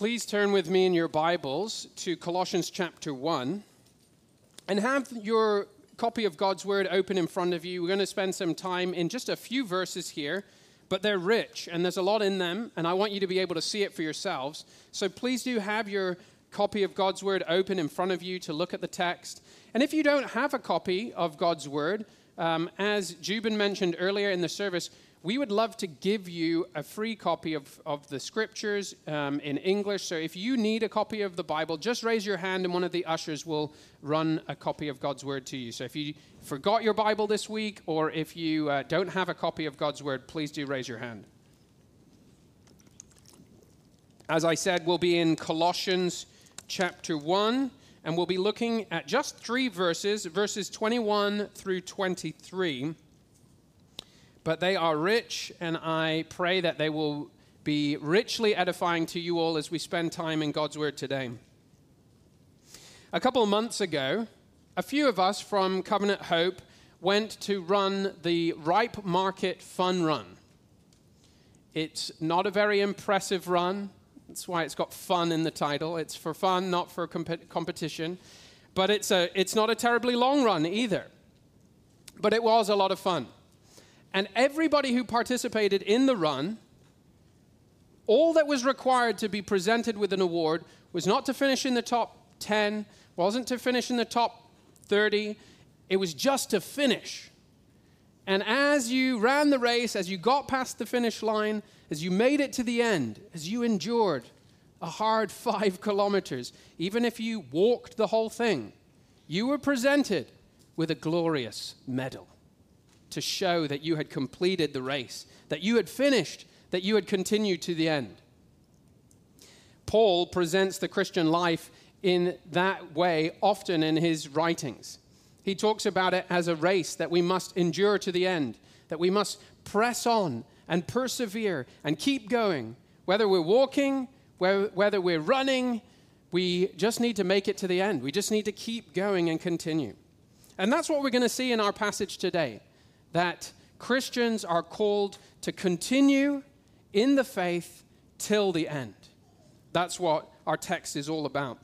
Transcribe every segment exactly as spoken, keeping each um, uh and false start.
Please turn with me in your Bibles to Colossians chapter one and have your copy of God's Word open in front of you. We're going to spend some time in just a few verses here, but they're rich and there's a lot in them, and I want you to be able to see it for yourselves. So please do have your copy of God's Word open in front of you to look at the text. And if you don't have a copy of God's Word, um, as Jubin mentioned earlier in the service, we would love to give you a free copy of, of the scriptures um, in English. So if you need a copy of the Bible, just raise your hand and one of the ushers will run a copy of God's Word to you. So if you forgot your Bible this week, or if you uh, don't have a copy of God's Word, please do raise your hand. As I said, we'll be in Colossians chapter one, and we'll be looking at just three verses, verses twenty-one through twenty-three. But they are rich, and I pray that they will be richly edifying to you all as we spend time in God's Word today. A couple of months ago, a few of us from Covenant Hope went to run the Ripe Market Fun Run. It's not a very impressive run. That's why it's got fun in the title. It's for fun, not for comp- competition. But it's a, it's not a terribly long run either. But it was a lot of fun. And everybody who participated in the run, all that was required to be presented with an award was not to finish in the top ten, wasn't to finish in the top thirty, it was just to finish. And as you ran the race, as you got past the finish line, as you made it to the end, as you endured a hard five kilometers, even if you walked the whole thing, you were presented with a glorious medal to show that you had completed the race, that you had finished, that you had continued to the end. Paul presents the Christian life in that way often in his writings. He talks about it as a race that we must endure to the end, that we must press on and persevere and keep going. Whether we're walking, whether we're running, we just need to make it to the end. We just need to keep going and continue. And that's what we're going to see in our passage today, that Christians are called to continue in the faith till the end. That's what our text is all about.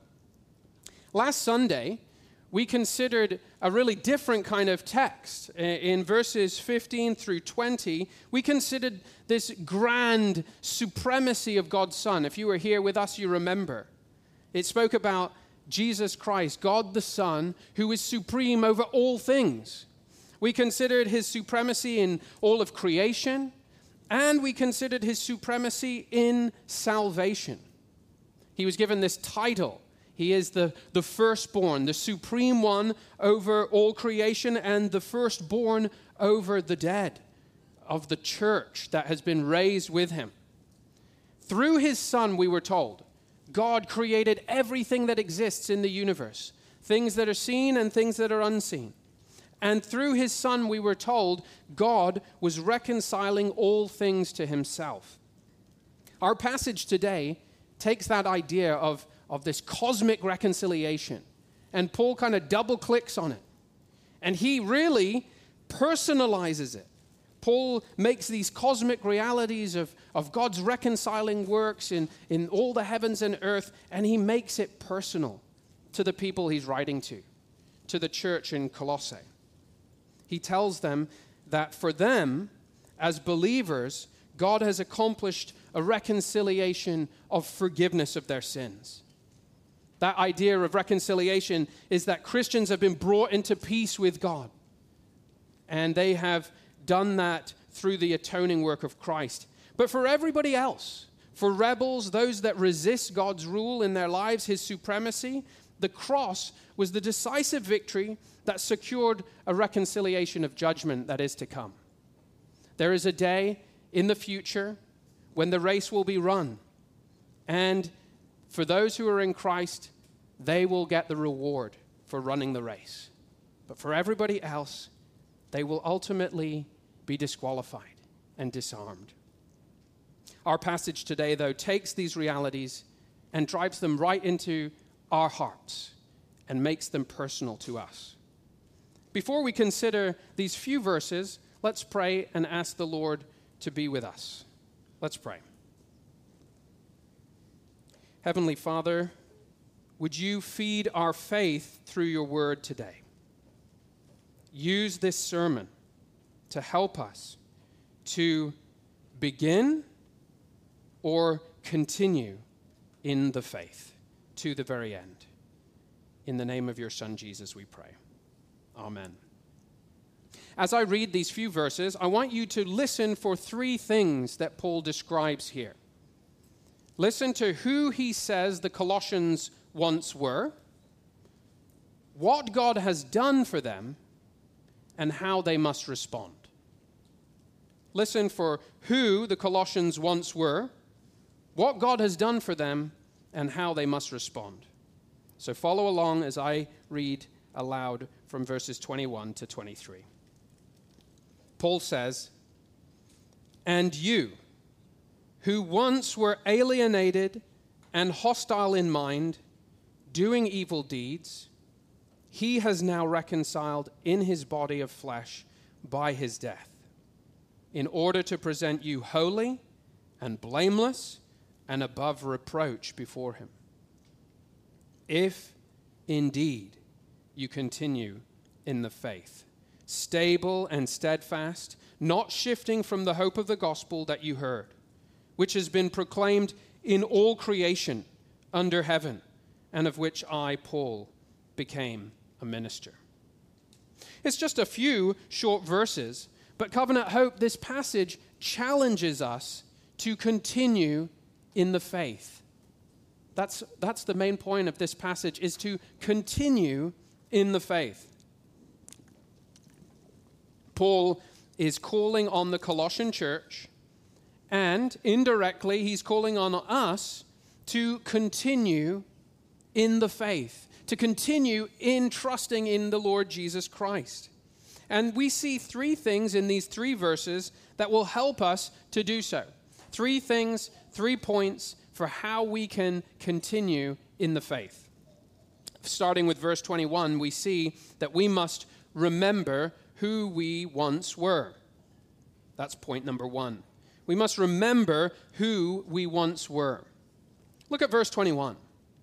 Last Sunday, we considered a really different kind of text. In verses fifteen through twenty, we considered this grand supremacy of God's Son. If you were here with us, you remember. It spoke about Jesus Christ, God the Son, who is supreme over all things. We considered his supremacy in all of creation, and we considered his supremacy in salvation. He was given this title. He is the, the firstborn, the supreme one over all creation, and the firstborn over the dead of the church that has been raised with him. Through his Son, we were told, God created everything that exists in the universe, things that are seen and things that are unseen. And through his Son, we were told, God was reconciling all things to himself. Our passage today takes that idea of, of this cosmic reconciliation, and Paul kind of double clicks on it. And he really personalizes it. Paul makes these cosmic realities of, of God's reconciling works in, in all the heavens and earth, and he makes it personal to the people he's writing to, to the church in Colossae. He tells them that for them, as believers, God has accomplished a reconciliation of forgiveness of their sins. That idea of reconciliation is that Christians have been brought into peace with God. And they have done that through the atoning work of Christ. But for everybody else, for rebels, those that resist God's rule in their lives, his supremacy, the cross was the decisive victory that secured a reconciliation of judgment that is to come. There is a day in the future when the race will be run. And for those who are in Christ, they will get the reward for running the race. But for everybody else, they will ultimately be disqualified and disarmed. Our passage today, though, takes these realities and drives them right into our hearts and makes them personal to us. Before we consider these few verses, let's pray and ask the Lord to be with us. Let's pray. Heavenly Father, would you feed our faith through your word today? Use this sermon to help us to begin or continue in the faith to the very end. In the name of your Son, Jesus, we pray. Amen. As I read these few verses, I want you to listen for three things that Paul describes here. Listen to who he says the Colossians once were, what God has done for them, and how they must respond. Listen for who the Colossians once were, what God has done for them, and how they must respond. So follow along as I read aloud from verses twenty-one to twenty-three. Paul says, "And you, who once were alienated and hostile in mind, doing evil deeds, he has now reconciled in his body of flesh by his death, in order to present you holy and blameless and above reproach before him. If indeed you continue in the faith, stable and steadfast, not shifting from the hope of the gospel that you heard, which has been proclaimed in all creation under heaven, and of which I, Paul, became a minister." It's just a few short verses, but Covenant Hope, this passage challenges us to continue in the faith. That's, that's the main point of this passage, is to continue in the faith. Paul is calling on the Colossian church, and indirectly, he's calling on us to continue in the faith, to continue in trusting in the Lord Jesus Christ. And we see three things in these three verses that will help us to do so. Three things, three points for how we can continue in the faith. Starting with verse twenty-one, we see that we must remember who we once were. That's point number one. We must remember who we once were. Look at verse twenty-one.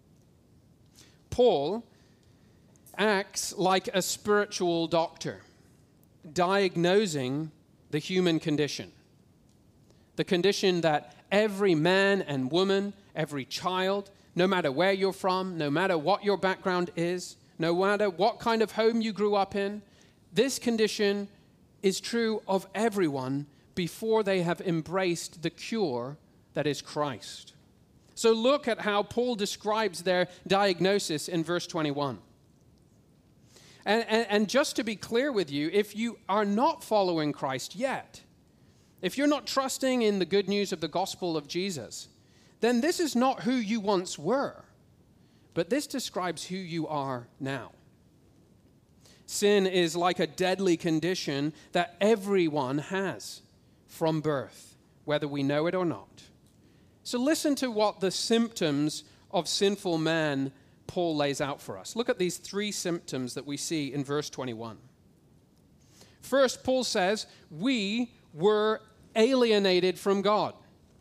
Paul acts like a spiritual doctor, diagnosing the human condition. The condition that every man and woman, every child, no matter where you're from, no matter what your background is, no matter what kind of home you grew up in, this condition is true of everyone before they have embraced the cure that is Christ. So look at how Paul describes their diagnosis in verse twenty-one. And, and, and just to be clear with you, if you are not following Christ yet, if you're not trusting in the good news of the gospel of Jesus, then this is not who you once were, but this describes who you are now. Sin is like a deadly condition that everyone has from birth, whether we know it or not. So listen to what the symptoms of sinful man Paul lays out for us. Look at these three symptoms that we see in verse twenty-one. First, Paul says, we were alienated from God.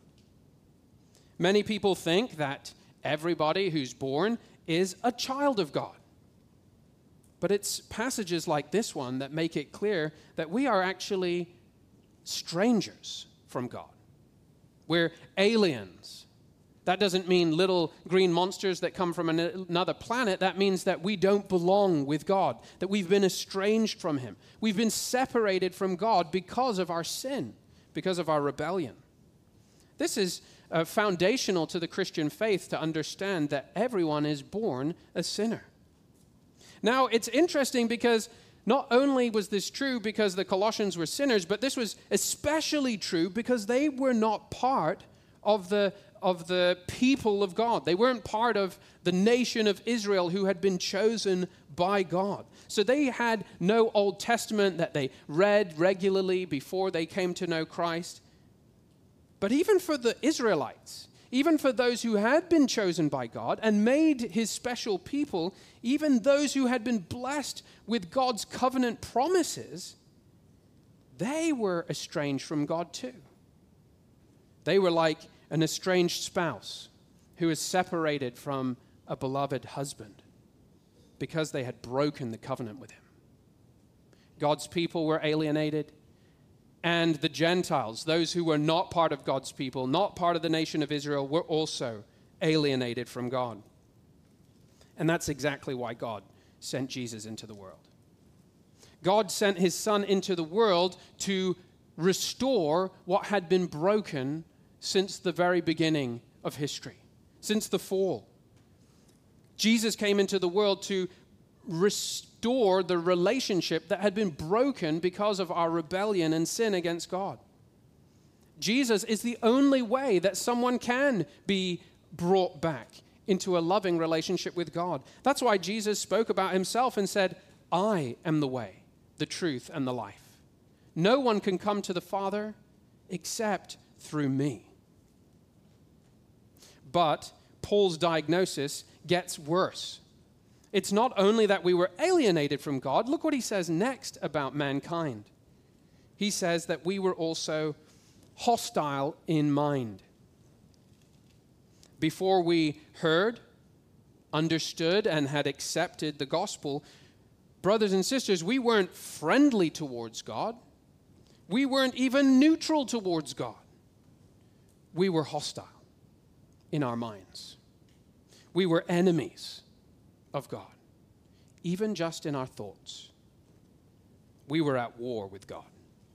Many people think that everybody who's born is a child of God. But it's passages like this one that make it clear that we are actually strangers from God. We're aliens. That doesn't mean little green monsters that come from another planet. That means that we don't belong with God, that we've been estranged from him. We've been separated from God because of our sin, because of our rebellion. This is uh, foundational to the Christian faith, to understand that everyone is born a sinner. Now, it's interesting because not only was this true because the Colossians were sinners, but this was especially true because they were not part of the, of the people of God. They weren't part of the nation of Israel who had been chosen by God. So they had no Old Testament that they read regularly before they came to know Christ. But even for the Israelites, even for those who had been chosen by God and made his special people, even those who had been blessed with God's covenant promises, they were estranged from God too. They were like an estranged spouse. who is separated from a beloved husband because they had broken the covenant with him. God's people were alienated, and the Gentiles, those who were not part of God's people, not part of the nation of Israel, were also alienated from God. And that's exactly why God sent Jesus into the world. God sent his Son into the world to restore what had been broken since the very beginning of history, since the fall. Jesus came into the world to restore the relationship that had been broken because of our rebellion and sin against God. Jesus is the only way that someone can be brought back into a loving relationship with God. That's why Jesus spoke about himself and said, I am the way, the truth, and the life. No one can come to the Father except through me. But Paul's diagnosis gets worse. It's not only that we were alienated from God. Look what he says next about mankind. He says that we were also hostile in mind. Before we heard, understood, and had accepted the gospel, brothers and sisters, we weren't friendly towards God. We weren't even neutral towards God. We were hostile in our minds. We were enemies of God, even just in our thoughts. We were at war with God.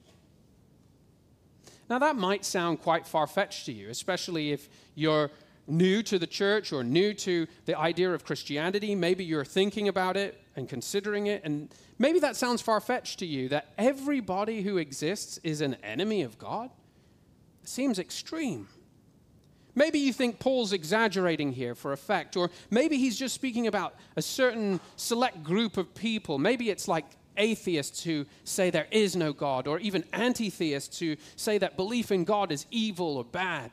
Now that might sound quite far-fetched to you, especially if you're new to the church or new to the idea of Christianity. Maybe you're thinking about it and considering it, and maybe that sounds far-fetched to you, that everybody who exists is an enemy of God. It seems extreme. Maybe you think Paul's exaggerating here for effect, or maybe he's just speaking about a certain select group of people. Maybe it's like atheists who say there is no God, or even anti-theists who say that belief in God is evil or bad.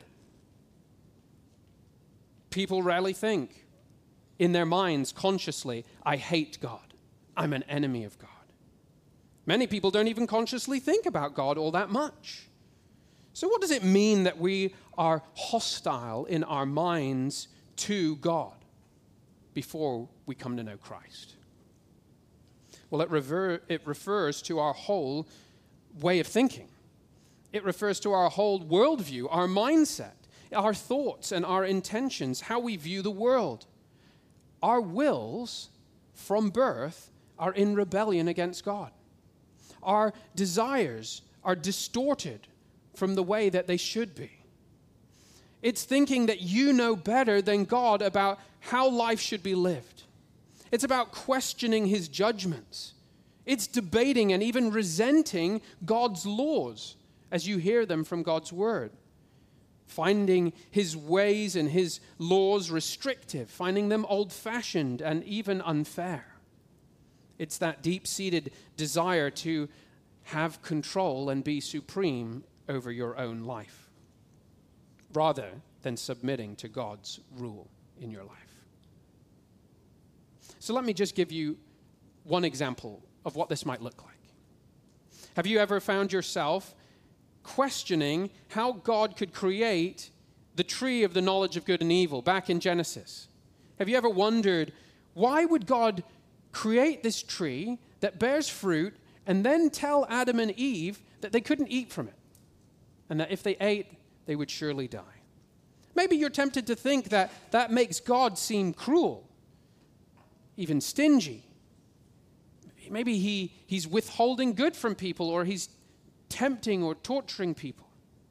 People rarely think in their minds consciously, I hate God. I'm an enemy of God. Many people don't even consciously think about God all that much. So what does it mean that we are hostile in our minds to God before we come to know Christ? Well, it, rever- it refers to our whole way of thinking. It refers to our whole worldview, our mindset, our thoughts and our intentions, how we view the world. Our wills from birth are in rebellion against God. Our desires are distorted from the way that they should be. It's thinking that you know better than God about how life should be lived. It's about questioning his judgments. It's debating and even resenting God's laws as you hear them from God's word. Finding his ways and his laws restrictive, finding them old-fashioned and even unfair. It's that deep-seated desire to have control and be supreme over your own life, rather than submitting to God's rule in your life. So let me just give you one example of what this might look like. Have you ever found yourself questioning how God could create the tree of the knowledge of good and evil back in Genesis? Have you ever wondered, why would God create this tree that bears fruit and then tell Adam and Eve that they couldn't eat from it, and that if they ate, they would surely die? Maybe you're tempted to think that that makes God seem cruel, even stingy. Maybe he, he's withholding good from people, or he's tempting or torturing people.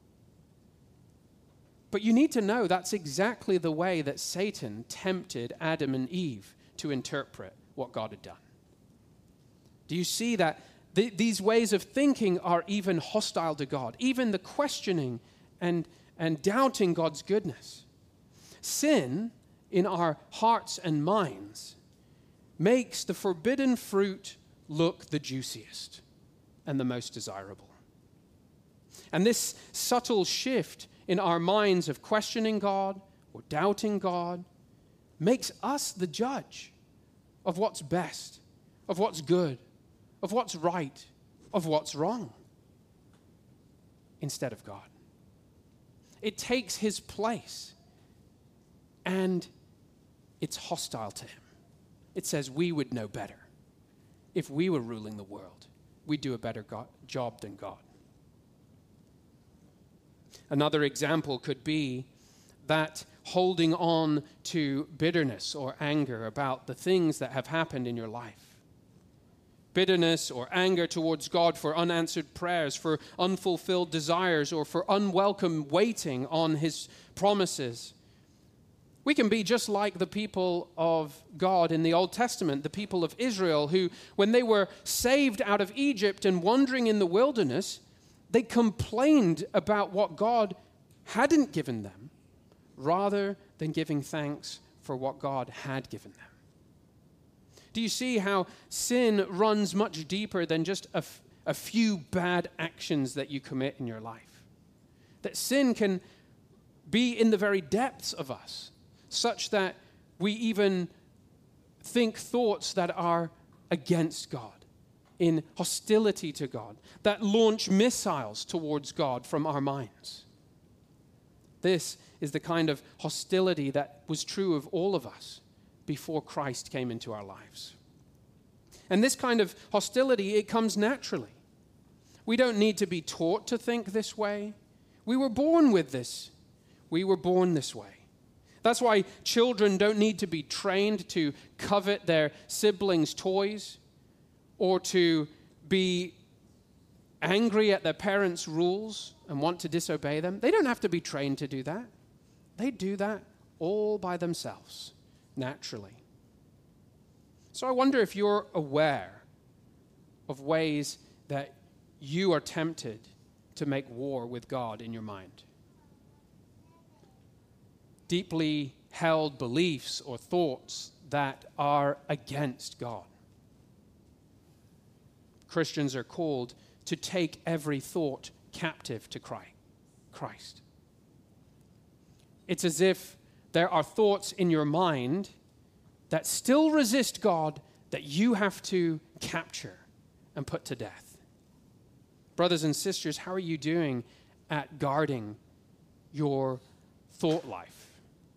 But you need to know that's exactly the way that Satan tempted Adam and Eve to interpret what God had done. Do you see that th- these ways of thinking are even hostile to God, even the questioning and, and doubting God's goodness? Sin in our hearts and minds makes the forbidden fruit look the juiciest and the most desirable. And this subtle shift in our minds of questioning God or doubting God makes us the judge of what's best, of what's good, of what's right, of what's wrong, instead of God. It takes his place and it's hostile to him. It says we would know better. If we were ruling the world, we'd do a better God, job than God. Another example could be that holding on to bitterness or anger about the things that have happened in your life. Bitterness or anger towards God for unanswered prayers, for unfulfilled desires, or for unwelcome waiting on his promises. We can be just like the people of God in the Old Testament, the people of Israel, who, when they were saved out of Egypt and wandering in the wilderness, they complained about what God hadn't given them, rather than giving thanks for what God had given them. Do you see how sin runs much deeper than just a, f- a few bad actions that you commit in your life? That sin can be in the very depths of us, such that we even think thoughts that are against God, in hostility to God, that launch missiles towards God from our minds. This is the kind of hostility that was true of all of us before Christ came into our lives. And this kind of hostility, it comes naturally. We don't need to be taught to think this way. We were born with this. We were born this way. That's why children don't need to be trained to covet their siblings' toys or to be angry at their parents' rules and want to disobey them. They don't have to be trained to do that. They do that all by themselves, naturally. So I wonder if you're aware of ways that you are tempted to make war with God in your mind. Deeply held beliefs or thoughts that are against God. Christians are called to take every thought captive to Christ. It's as if there are thoughts in your mind that still resist God that you have to capture and put to death. Brothers and sisters, how are you doing at guarding your thought life?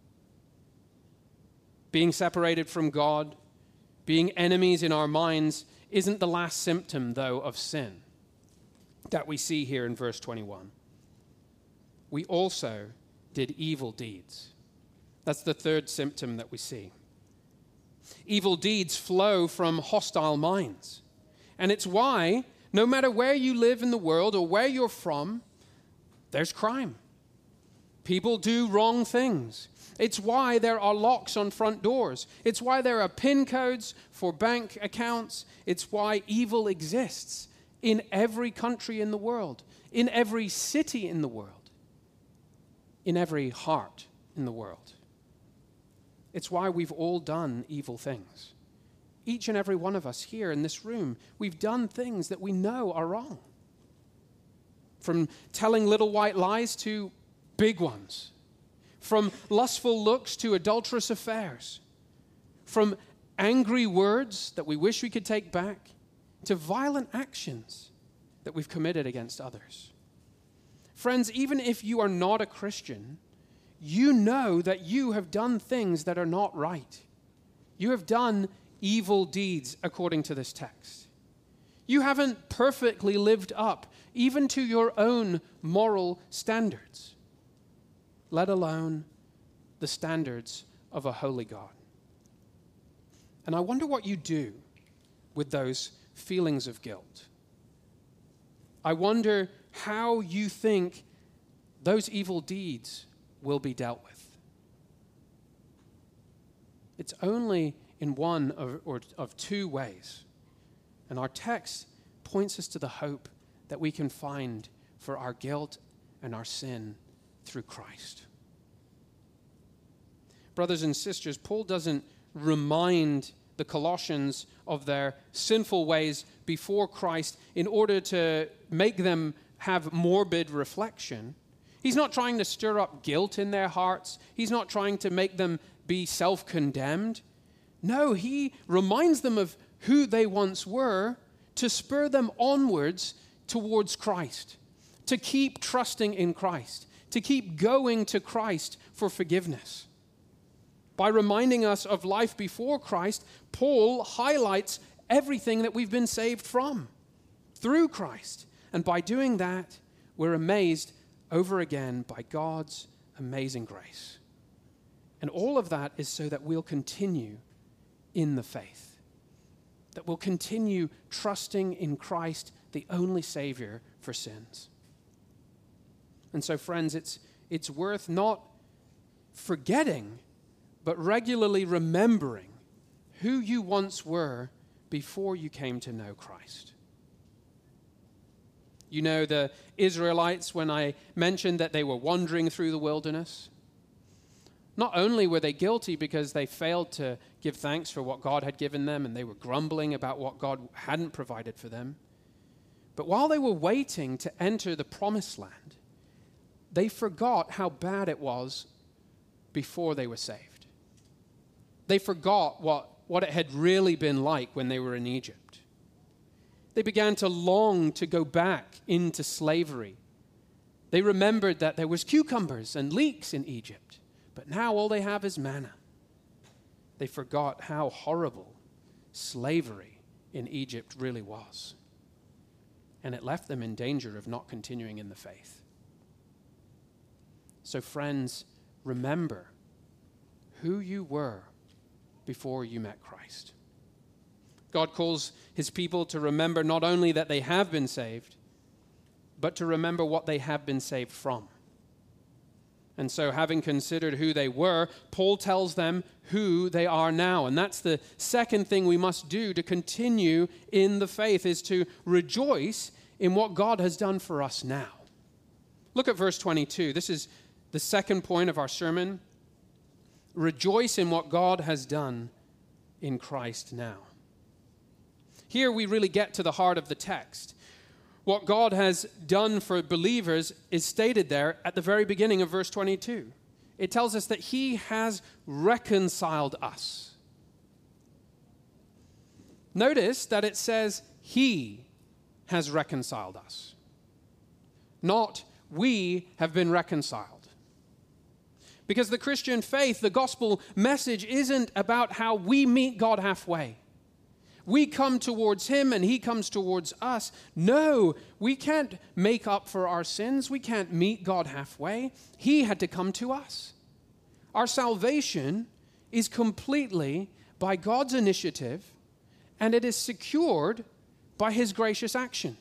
Being separated from God, being enemies in our minds, isn't the last symptom, though, of sin that we see here in verse twenty-one. We also did evil deeds. That's the third symptom that we see. Evil deeds flow from hostile minds. And it's why, no matter where you live in the world or where you're from, there's crime. People do wrong things. It's why there are locks on front doors. It's why there are PIN codes for bank accounts. It's why evil exists in every country in the world, in every city in the world, in every heart in the world. It's why we've all done evil things. Each and every one of us here in this room, we've done things that we know are wrong. From telling little white lies to big ones. From lustful looks to adulterous affairs. From angry words that we wish we could take back to violent actions that we've committed against others. Friends, even if you are not a Christian, you know that you have done things that are not right. You have done evil deeds according to this text. You haven't perfectly lived up even to your own moral standards, let alone the standards of a holy God. And I wonder what you do with those feelings of guilt. I wonder how you think those evil deeds will be dealt with. It's only in one of, or of two ways. And our text points us to the hope that we can find for our guilt and our sin through Christ. Brothers and sisters, Paul doesn't remind the Colossians of their sinful ways before Christ in order to make them have morbid reflection. He's not trying to stir up guilt in their hearts. He's not trying to make them be self-condemned. No, he reminds them of who they once were to spur them onwards towards Christ, to keep trusting in Christ, to keep going to Christ for forgiveness. By reminding us of life before Christ, Paul highlights everything that we've been saved from through Christ. And by doing that, we're amazed over again by God's amazing grace. And all of that is so that we'll continue in the faith, that we'll continue trusting in Christ, the only Savior for sins. And so, friends, it's, it's worth not forgetting, but regularly remembering who you once were before you came to know Christ. You know, the Israelites, when I mentioned that they were wandering through the wilderness, not only were they guilty because they failed to give thanks for what God had given them and they were grumbling about what God hadn't provided for them, but while they were waiting to enter the promised land, they forgot how bad it was before they were saved. They forgot what, what it had really been like when they were in Egypt. They began to long to go back into slavery. They remembered that there was cucumbers and leeks in Egypt, but now all they have is manna. They forgot how horrible slavery in Egypt really was. And it left them in danger of not continuing in the faith. So friends, remember who you were before you met Christ. God calls his people to remember not only that they have been saved, but to remember what they have been saved from. And so, having considered who they were, Paul tells them who they are now. And that's the second thing we must do to continue in the faith, is to rejoice in what God has done for us now. Look at verse twenty-two. This is the second point of our sermon. Rejoice in what God has done in Christ now. Here we really get to the heart of the text. What God has done for believers is stated there at the very beginning of verse twenty-two. It tells us that he has reconciled us. Notice that it says he has reconciled us, not we have been reconciled. Because the Christian faith, the gospel message, isn't about how we meet God halfway. We come towards him and he comes towards us. No, we can't make up for our sins. We can't meet God halfway. He had to come to us. Our salvation is completely by God's initiative, and it is secured by his gracious action.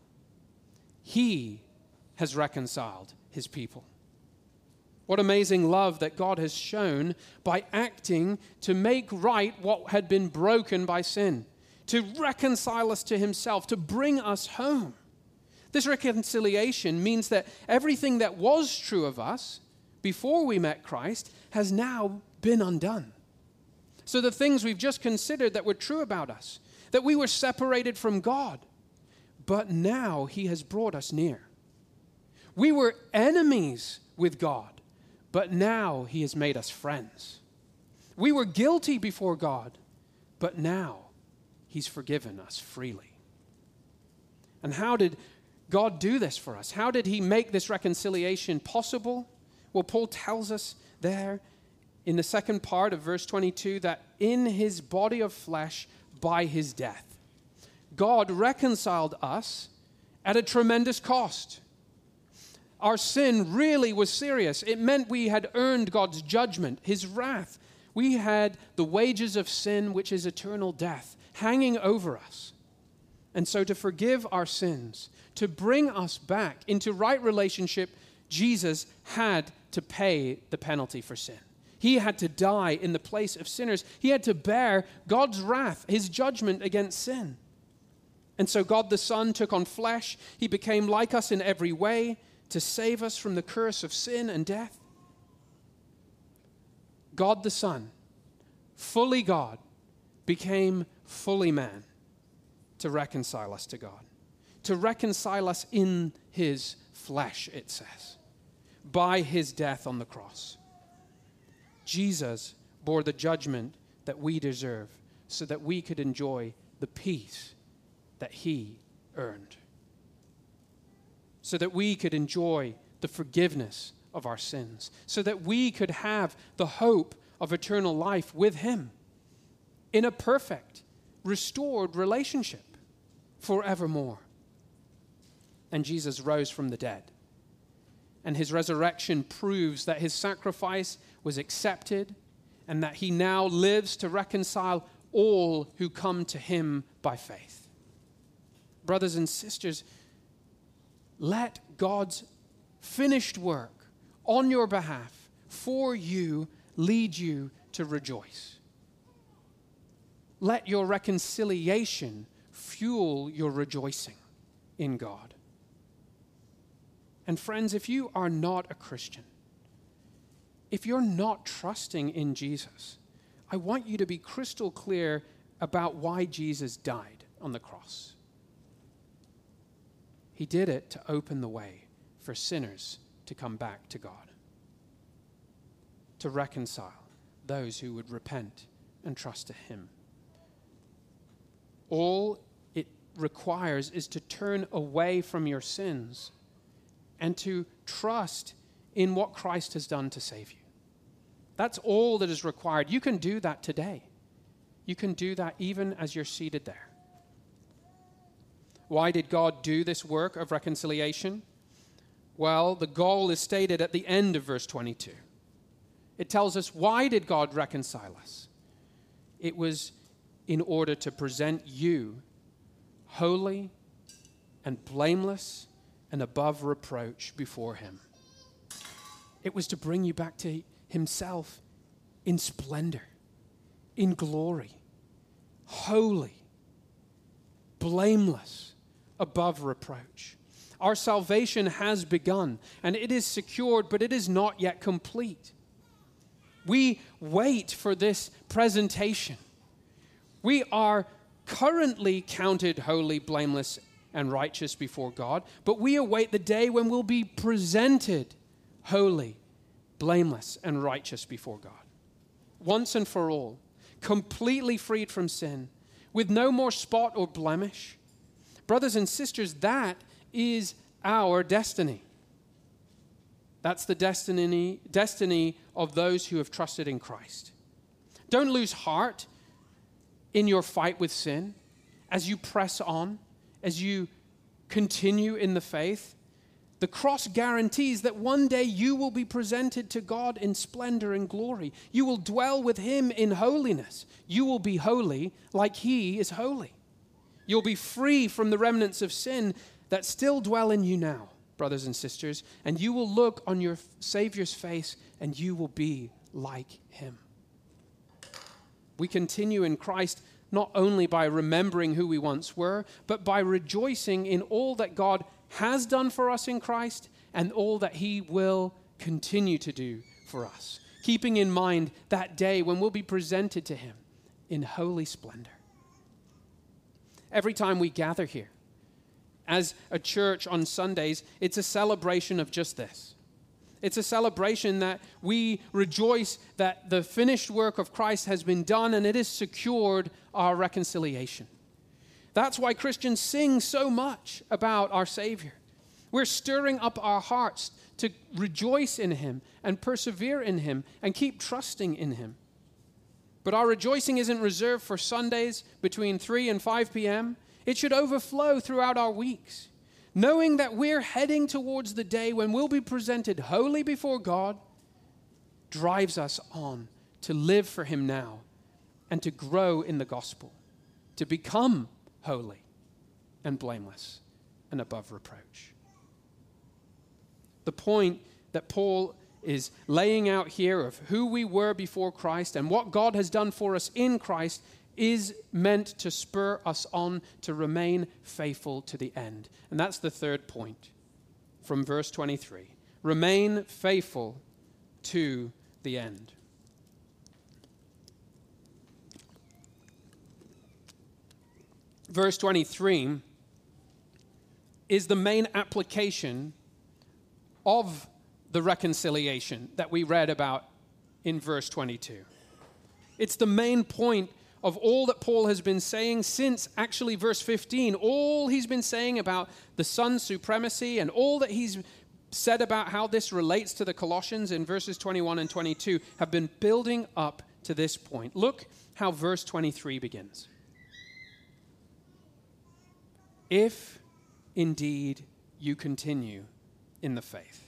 He has reconciled his people. What amazing love that God has shown by acting to make right what had been broken by sin, to reconcile us to himself, to bring us home. This reconciliation means that everything that was true of us before we met Christ has now been undone. So the things we've just considered that were true about us, that we were separated from God, but now he has brought us near. We were enemies with God, but now he has made us friends. We were guilty before God, but now he's forgiven us freely. And how did God do this for us? How did he make this reconciliation possible? Well, Paul tells us there in the second part of verse twenty-two that in his body of flesh by his death, God reconciled us at a tremendous cost. Our sin really was serious. It meant we had earned God's judgment, his wrath. We had the wages of sin, which is eternal death, hanging over us. And so to forgive our sins, to bring us back into right relationship, Jesus had to pay the penalty for sin. He had to die in the place of sinners. He had to bear God's wrath, his judgment against sin. And so God the Son took on flesh. He became like us in every way to save us from the curse of sin and death. God the Son, fully God, became fully man to reconcile us to God, to reconcile us in his flesh, it says, by his death on the cross. Jesus bore the judgment that we deserve so that we could enjoy the peace that he earned, so that we could enjoy the forgiveness of our sins, so that we could have the hope of eternal life with him in a perfect, restored relationship forevermore. And Jesus rose from the dead. And his resurrection proves that his sacrifice was accepted and that he now lives to reconcile all who come to him by faith. Brothers and sisters, let God's finished work on your behalf for you lead you to rejoice. Let your reconciliation fuel your rejoicing in God. And friends, if you are not a Christian, if you're not trusting in Jesus, I want you to be crystal clear about why Jesus died on the cross. He did it to open the way for sinners to come back to God, to reconcile those who would repent and trust to him. All it requires is to turn away from your sins and to trust in what Christ has done to save you. That's all that is required. You can do that today. You can do that even as you're seated there. Why did God do this work of reconciliation? Well, the goal is stated at the end of verse twenty-two. It tells us, why did God reconcile us? It was in order to present you holy and blameless and above reproach before him. It was to bring you back to himself in splendor, in glory, holy, blameless, above reproach. Our salvation has begun, and it is secured, but it is not yet complete. We wait for this presentation. We are currently counted holy, blameless, and righteous before God, but we await the day when we'll be presented holy, blameless, and righteous before God. Once and for all, completely freed from sin, with no more spot or blemish. Brothers and sisters, that is our destiny. That's the destiny, destiny of those who have trusted in Christ. Don't lose heart in your fight with sin as you press on, as you continue in the faith. The cross guarantees that one day you will be presented to God in splendor and glory. You will dwell with him in holiness. You will be holy like he is holy. You'll be free from the remnants of sin that still dwell in you now, brothers and sisters, and you will look on your Savior's face and you will be like him. We continue in Christ not only by remembering who we once were, but by rejoicing in all that God has done for us in Christ and all that he will continue to do for us, keeping in mind that day when we'll be presented to him in holy splendor. Every time we gather here as a church on Sundays, it's a celebration of just this. It's a celebration that we rejoice that the finished work of Christ has been done and it has secured our reconciliation. That's why Christians sing so much about our Savior. We're stirring up our hearts to rejoice in him and persevere in him and keep trusting in him. But our rejoicing isn't reserved for Sundays between three and five p.m. It should overflow throughout our weeks, knowing that we're heading towards the day when we'll be presented holy before God, drives us on to live for him now and to grow in the gospel, to become holy and blameless and above reproach. The point that Paul is laying out here of who we were before Christ and what God has done for us in Christ is meant to spur us on to remain faithful to the end. And that's the third point from verse twenty-three. Remain faithful to the end. Verse twenty-three is the main application of the reconciliation that we read about in verse twenty-two. It's the main point of all that Paul has been saying since actually verse fifteen, all he's been saying about the Son's supremacy and all that he's said about how this relates to the Colossians in verses twenty-one and twenty-two have been building up to this point. Look how verse twenty-three begins. If indeed you continue in the faith.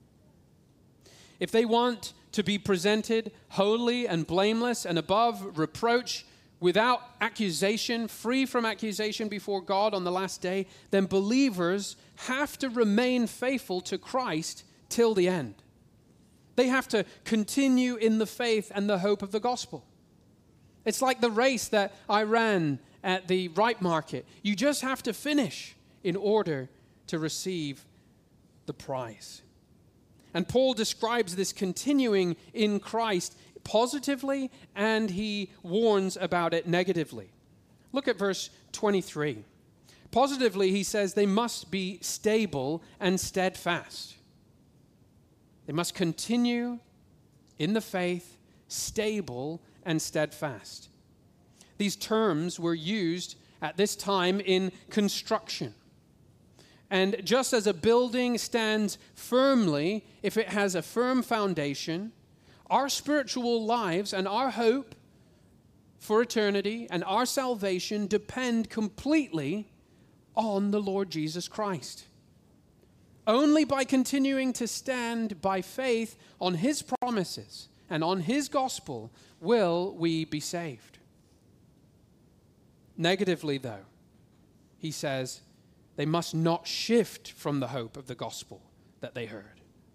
If they want to be presented holy and blameless and above reproach, without accusation, free from accusation before God on the last day, then believers have to remain faithful to Christ till the end. They have to continue in the faith and the hope of the gospel. It's like the race that I ran at the Ripe Market. You just have to finish in order to receive the prize. And Paul describes this continuing in Christ positively, and he warns about it negatively. Look at verse twenty-three. Positively, he says they must be stable and steadfast. They must continue in the faith, stable and steadfast. These terms were used at this time in construction. And just as a building stands firmly if it has a firm foundation, our spiritual lives and our hope for eternity and our salvation depend completely on the Lord Jesus Christ. Only by continuing to stand by faith on his promises and on his gospel will we be saved. Negatively, though, he says they must not shift from the hope of the gospel that they heard.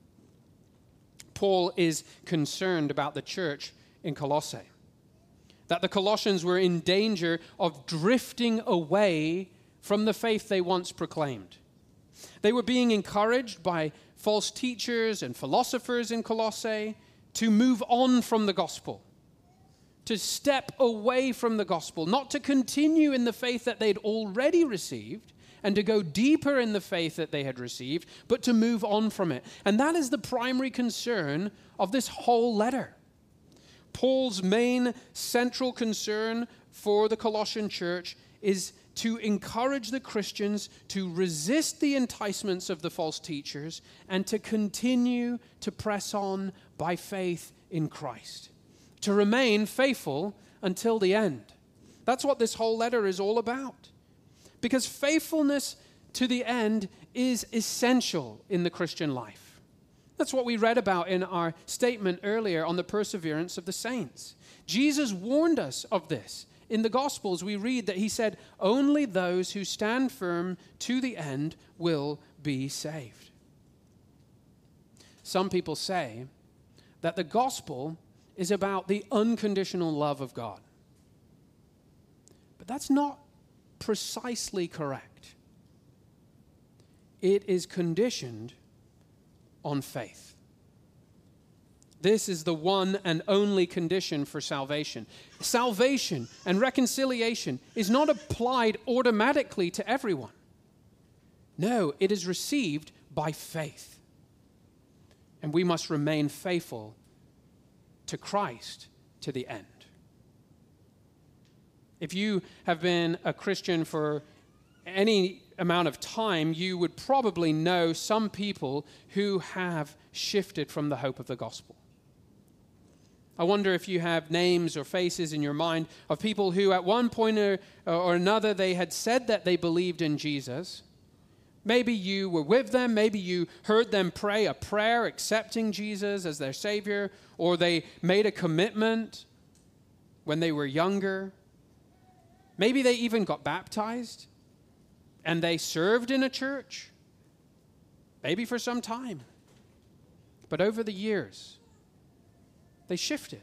Paul is concerned about the church in Colossae, that the Colossians were in danger of drifting away from the faith they once proclaimed. They were being encouraged by false teachers and philosophers in Colossae to move on from the gospel, to step away from the gospel, not to continue in the faith that they'd already received and to go deeper in the faith that they had received, but to move on from it. And that is the primary concern of this whole letter. Paul's main central concern for the Colossian church is to encourage the Christians to resist the enticements of the false teachers and to continue to press on by faith in Christ, to remain faithful until the end. That's what this whole letter is all about. Because faithfulness to the end is essential in the Christian life. That's what we read about in our statement earlier on the perseverance of the saints. Jesus warned us of this. In the Gospels, we read that he said, only those who stand firm to the end will be saved. Some people say that the gospel is about the unconditional love of God. But that's not precisely correct. It is conditioned on faith. This is the one and only condition for salvation. Salvation and reconciliation is not applied automatically to everyone. No, it is received by faith. And we must remain faithful to Christ to the end. If you have been a Christian for any amount of time, you would probably know some people who have shifted from the hope of the gospel. I wonder if you have names or faces in your mind of people who at one point or, or another they had said that they believed in Jesus. Maybe you were with them, maybe you heard them pray a prayer accepting Jesus as their Savior, or they made a commitment when they were younger. Maybe they even got baptized and they served in a church, maybe for some time. But over the years, they shifted.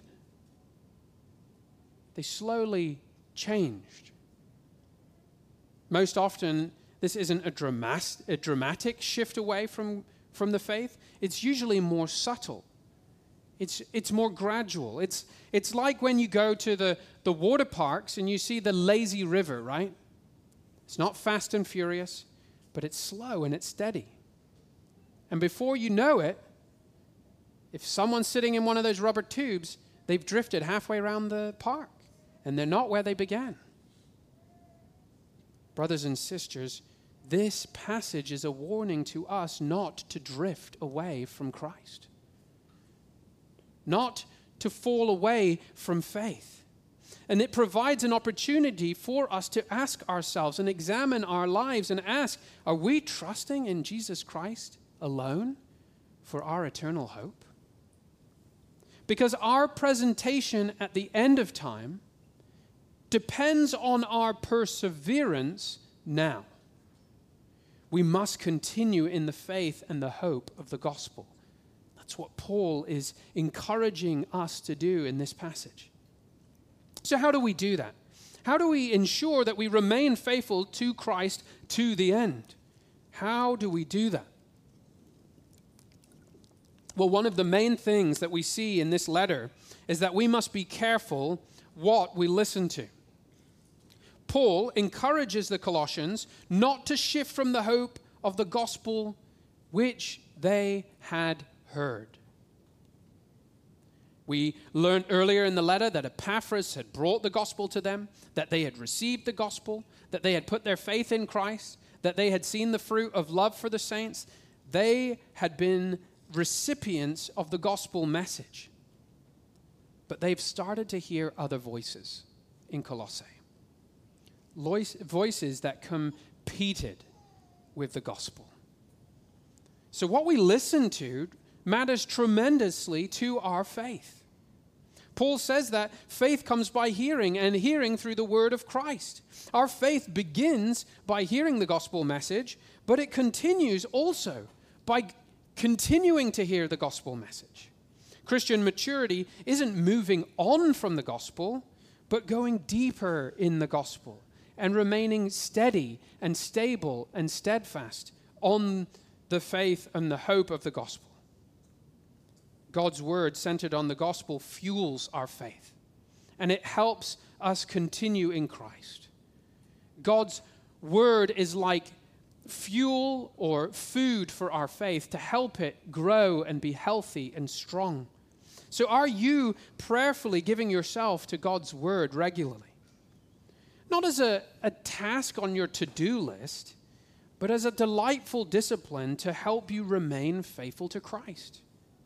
They slowly changed. Most often, this isn't a, dramas- a dramatic shift away from, from the faith. It's usually more subtle. It's, it's more gradual. It's, it's like when you go to the, the water parks and you see the lazy river, right? It's not fast and furious, but it's slow and it's steady. And before you know it, if someone's sitting in one of those rubber tubes, they've drifted halfway around the park, and they're not where they began. Brothers and sisters, this passage is a warning to us not to drift away from Christ, not to fall away from faith. And it provides an opportunity for us to ask ourselves and examine our lives and ask, are we trusting in Jesus Christ alone for our eternal hope? Because our presentation at the end of time depends on our perseverance now. We must continue in the faith and the hope of the gospel. That's what Paul is encouraging us to do in this passage. So how do we do that? How do we ensure that we remain faithful to Christ to the end? How do we do that? Well, one of the main things that we see in this letter is that we must be careful what we listen to. Paul encourages the Colossians not to shift from the hope of the gospel which they had heard. We learned earlier in the letter that Epaphras had brought the gospel to them, that they had received the gospel, that they had put their faith in Christ, that they had seen the fruit of love for the saints. They had been recipients of the gospel message. But they've started to hear other voices in Colossae. Voices that competed with the gospel. So what we listen to matters tremendously to our faith. Paul says that faith comes by hearing, and hearing through the word of Christ. Our faith begins by hearing the gospel message, but it continues also by continuing to hear the gospel message. Christian maturity isn't moving on from the gospel, but going deeper in the gospel and remaining steady and stable and steadfast on the faith and the hope of the gospel. God's word centered on the gospel fuels our faith, and it helps us continue in Christ. God's word is like fuel or food for our faith to help it grow and be healthy and strong. So are you prayerfully giving yourself to God's word regularly? Not as a, a task on your to-do list, but as a delightful discipline to help you remain faithful to Christ.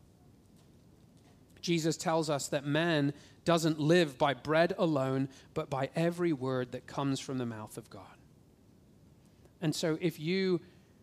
Jesus tells us that man doesn't live by bread alone, but by every word that comes from the mouth of God. And so if you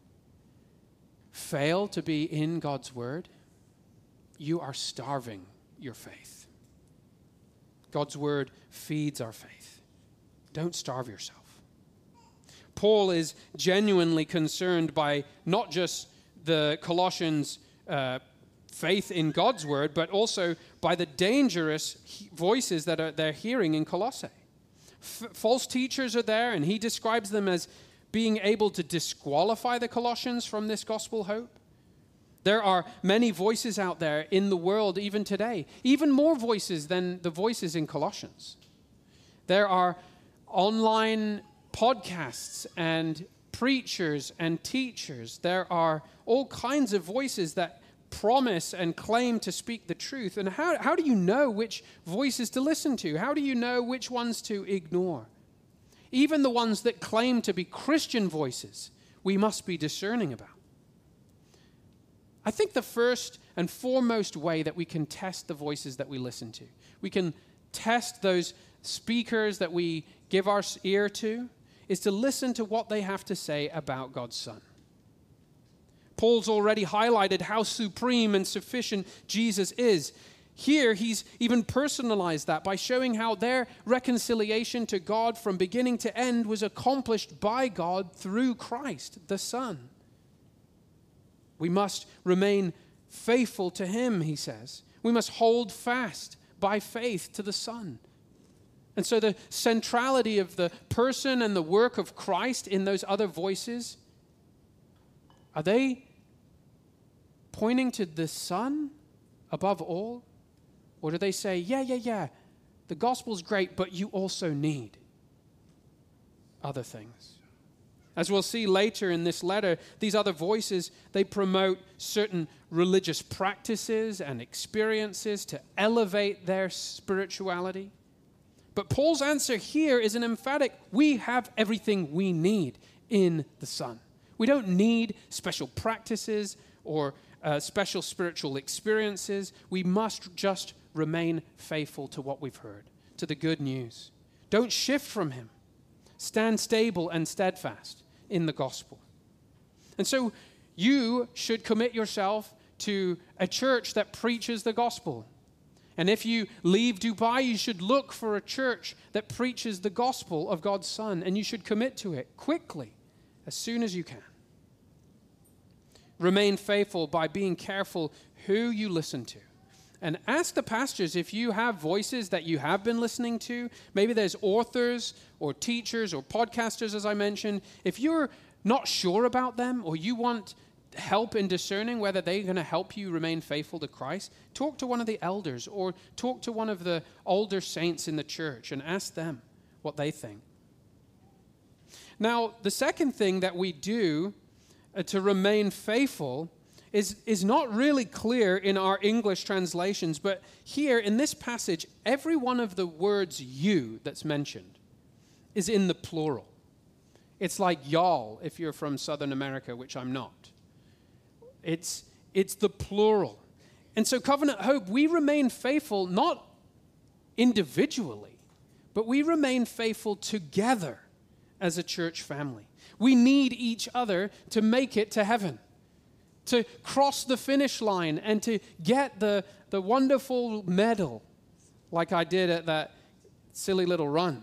fail to be in God's word, you are starving your faith. God's word feeds our faith. Don't starve yourself. Paul is genuinely concerned by not just the Colossians' uh, faith in God's word, but also by the dangerous he- voices that are, they're hearing in Colossae. F- false teachers are there, and he describes them as being able to disqualify the Colossians from this gospel hope. There are many voices out there in the world even today, even more voices than the voices in Colossians. There are online podcasts and preachers and teachers. There are all kinds of voices that promise and claim to speak the truth. And how, how do you know which voices to listen to? How do you know which ones to ignore? Even the ones that claim to be Christian voices, we must be discerning about. I think the first and foremost way that we can test the voices that we listen to, we can test those speakers that we give our ear to, is to listen to what they have to say about God's Son. Paul's already highlighted how supreme and sufficient Jesus is. Here, he's even personalized that by showing how their reconciliation to God from beginning to end was accomplished by God through Christ, the Son. We must remain faithful to him, he says. We must hold fast by faith to the Son. And so the centrality of the person and the work of Christ in those other voices, are they pointing to the Son above all? Or do they say, yeah, yeah, yeah, the gospel's great, but you also need other things? As we'll see later in this letter, these other voices, they promote certain religious practices and experiences to elevate their spirituality. But Paul's answer here is an emphatic, we have everything we need in the Son. We don't need special practices or uh, special spiritual experiences. We must just remain faithful to what we've heard, to the good news. Don't shift from him. Stand stable and steadfast in the gospel. And so you should commit yourself to a church that preaches the gospel. And if you leave Dubai, you should look for a church that preaches the gospel of God's Son, and you should commit to it quickly, as soon as you can. Remain faithful by being careful who you listen to. And ask the pastors if you have voices that you have been listening to. Maybe there's authors or teachers or podcasters, as I mentioned. If you're not sure about them, or you want help in discerning whether they're going to help you remain faithful to Christ, talk to one of the elders or talk to one of the older saints in the church and ask them what they think. Now, the second thing that we do uh, to remain faithful is, is not really clear in our English translations, but here in this passage, every one of the words you that's mentioned is in the plural. It's like y'all if you're from Southern America, which I'm not. It's, it's the plural. And so Covenant Hope, we remain faithful not individually, but we remain faithful together as a church family. We need each other to make it to heaven, to cross the finish line and to get the, the wonderful medal like I did at that silly little run.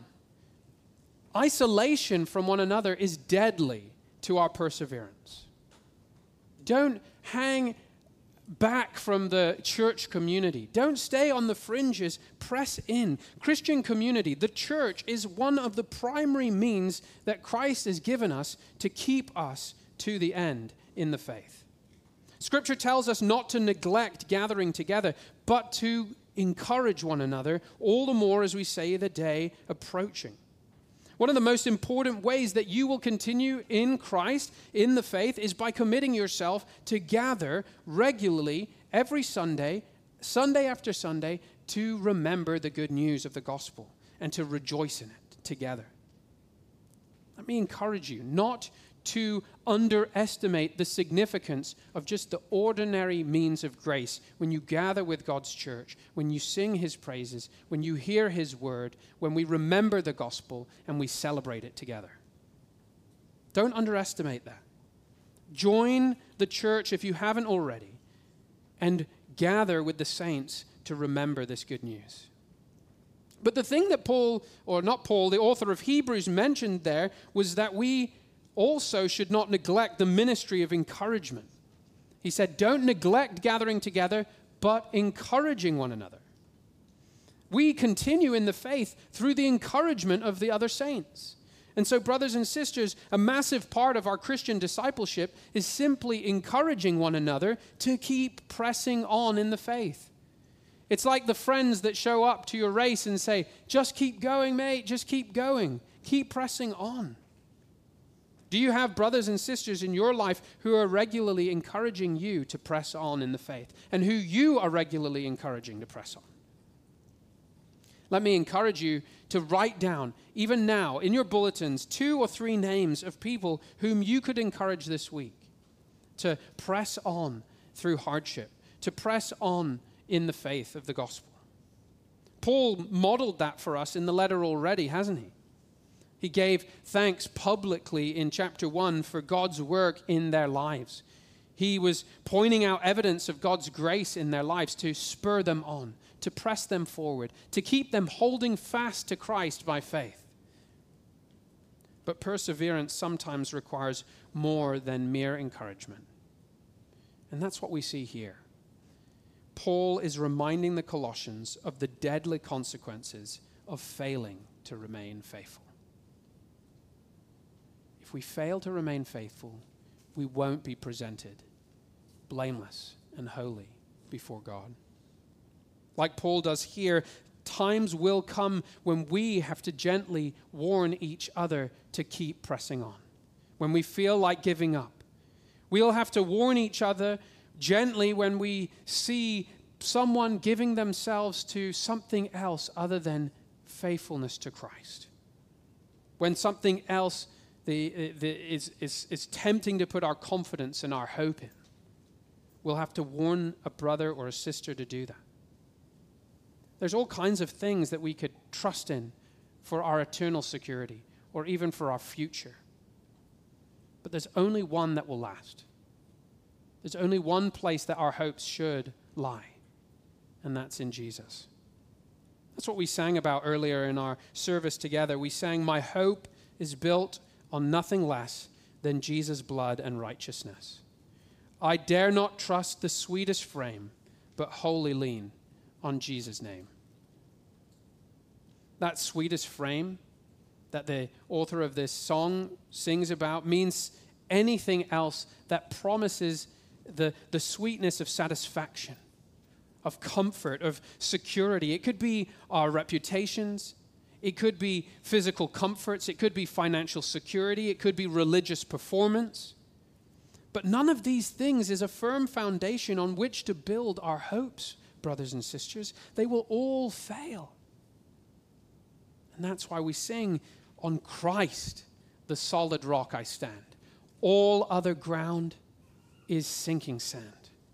Isolation from one another is deadly to our perseverance. Don't hang back from the church community. Don't stay on the fringes. Press in. Christian community, the church, is one of the primary means that Christ has given us to keep us to the end in the faith. Scripture tells us not to neglect gathering together, but to encourage one another, all the more as we see the day approaching. One of the most important ways that you will continue in Christ, in the faith, is by committing yourself to gather regularly every Sunday, Sunday after Sunday, to remember the good news of the gospel and to rejoice in it together. Let me encourage you not to underestimate the significance of just the ordinary means of grace when you gather with God's church, when you sing his praises, when you hear his word, when we remember the gospel and we celebrate it together. Don't underestimate that. Join the church if you haven't already and gather with the saints to remember this good news. But the thing that Paul, or not Paul, the author of Hebrews mentioned there was that we also should not neglect the ministry of encouragement. He said, don't neglect gathering together, but encouraging one another. We continue in the faith through the encouragement of the other saints. And so, brothers and sisters, a massive part of our Christian discipleship is simply encouraging one another to keep pressing on in the faith. It's like the friends that show up to your race and say, just keep going, mate, just keep going. Keep pressing on. Do you have brothers and sisters in your life who are regularly encouraging you to press on in the faith and who you are regularly encouraging to press on? Let me encourage you to write down, even now, in your bulletins, two or three names of people whom you could encourage this week to press on through hardship, to press on in the faith of the gospel. Paul modeled that for us in the letter already, hasn't he? He gave thanks publicly in chapter one for God's work in their lives. He was pointing out evidence of God's grace in their lives to spur them on, to press them forward, to keep them holding fast to Christ by faith. But perseverance sometimes requires more than mere encouragement. And that's what we see here. Paul is reminding the Colossians of the deadly consequences of failing to remain faithful. If we fail to remain faithful, we won't be presented blameless and holy before God. Like Paul does here, times will come when we have to gently warn each other to keep pressing on, when we feel like giving up. We'll have to warn each other gently when we see someone giving themselves to something else other than faithfulness to Christ. When something else the, the, is, is, is tempting to put our confidence and our hope in, we'll have to warn a brother or a sister to do that. There's all kinds of things that we could trust in for our eternal security or even for our future. But there's only one that will last. There's only one place that our hopes should lie, and that's in Jesus. That's what we sang about earlier in our service together. We sang, "My hope is built on nothing less than Jesus' blood and righteousness. I dare not trust the sweetest frame, but wholly lean on Jesus' name." That sweetest frame that the author of this song sings about means anything else that promises the, the sweetness of satisfaction, of comfort, of security. It could be our reputations. It could be physical comforts. It could be financial security. It could be religious performance. But none of these things is a firm foundation on which to build our hopes, brothers and sisters. They will all fail. And that's why we sing, "On Christ, the solid rock I stand. All other ground is sinking sand."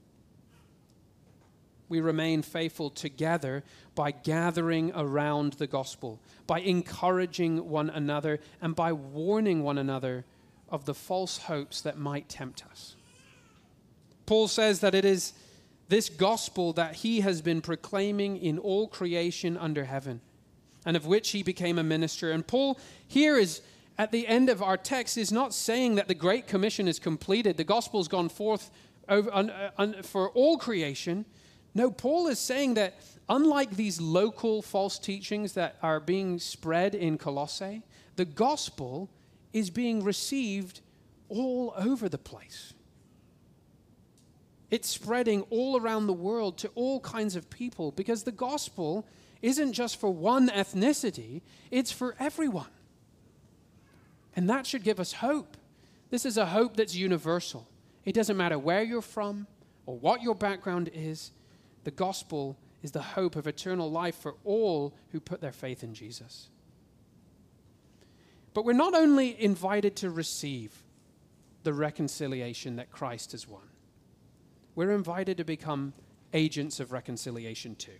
We remain faithful together by gathering around the gospel, by encouraging one another, and by warning one another of the false hopes that might tempt us. Paul says that it is this gospel that he has been proclaiming in all creation under heaven, and of which he became a minister. And Paul here is, at the end of our text, is not saying that the Great Commission is completed, the gospel's gone forth over, un, un, for all creation. No, Paul is saying that unlike these local false teachings that are being spread in Colossae, the gospel is being received all over the place. It's spreading all around the world to all kinds of people, because the gospel isn't just for one ethnicity, it's for everyone. And that should give us hope. This is a hope that's universal. It doesn't matter where you're from or what your background is. The gospel is the hope of eternal life for all who put their faith in Jesus. But we're not only invited to receive the reconciliation that Christ has won, we're invited to become agents of reconciliation too.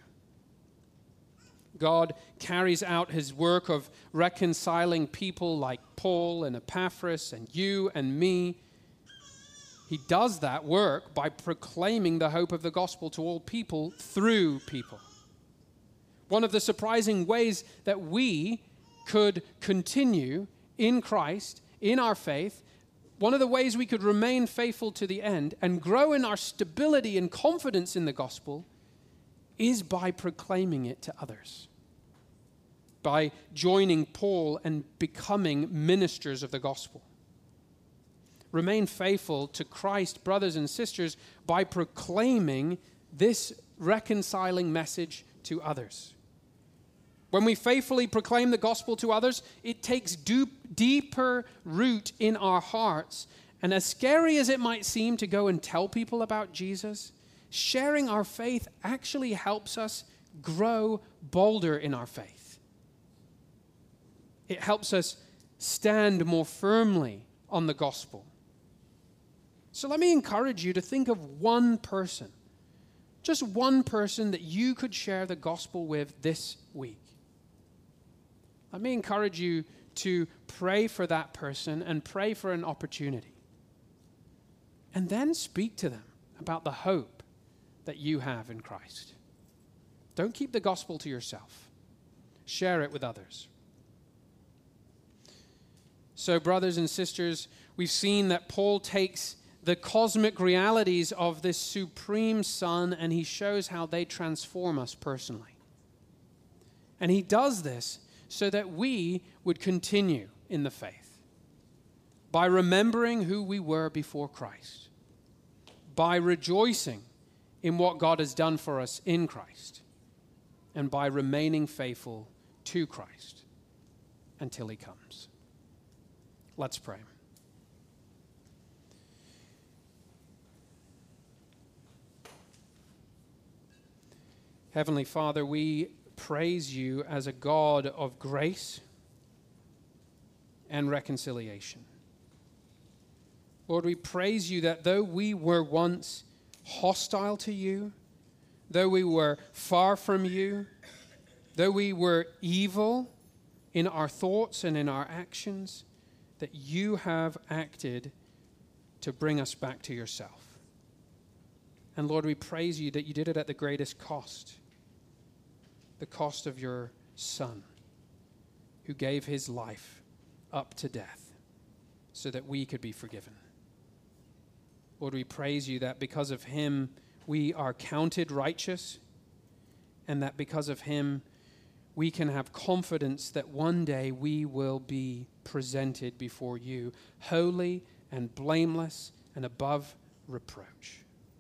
God carries out his work of reconciling people like Paul and Epaphras and you and me. He does that work by proclaiming the hope of the gospel to all people through people. One of the surprising ways that we could continue in Christ, in our faith, one of the ways we could remain faithful to the end and grow in our stability and confidence in the gospel is by proclaiming it to others, by joining Paul and becoming ministers of the gospel. Remain faithful to Christ, brothers and sisters, by proclaiming this reconciling message to others. When we faithfully proclaim the gospel to others, it takes deep, deeper root in our hearts. And as scary as it might seem to go and tell people about Jesus, sharing our faith actually helps us grow bolder in our faith. It helps us stand more firmly on the gospel. So let me encourage you to think of one person, just one person that you could share the gospel with this week. Let me encourage you to pray for that person and pray for an opportunity. And then speak to them about the hope that you have in Christ. Don't keep the gospel to yourself. Share it with others. So, brothers and sisters, we've seen that Paul takes the cosmic realities of this supreme Son and he shows how they transform us personally. And he does this so that we would continue in the faith by remembering who we were before Christ, by rejoicing in what God has done for us in Christ, and by remaining faithful to Christ until he comes. Let's pray. Heavenly Father, we praise you as a God of grace and reconciliation. Lord, we praise you that though we were once hostile to you, though we were far from you, though we were evil in our thoughts and in our actions, that you have acted to bring us back to yourself. And Lord, we praise you that you did it at the greatest cost, the cost of your Son, who gave his life up to death so that we could be forgiven. Lord, we praise you that because of him we are counted righteous, and that because of him we can have confidence that one day we will be presented before you, holy and blameless and above reproach.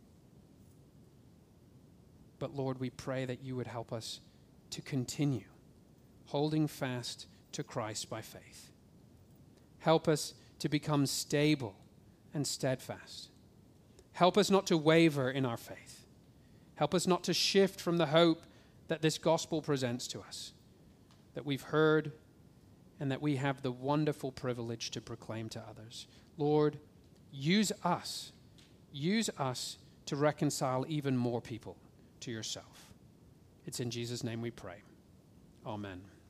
But Lord, we pray that you would help us to continue holding fast to Christ by faith. Help us to become stable and steadfast. Help us not to waver in our faith. Help us not to shift from the hope that this gospel presents to us, that we've heard and that we have the wonderful privilege to proclaim to others. Lord, use us. Use us to reconcile even more people to yourself. It's in Jesus' name we pray. Amen.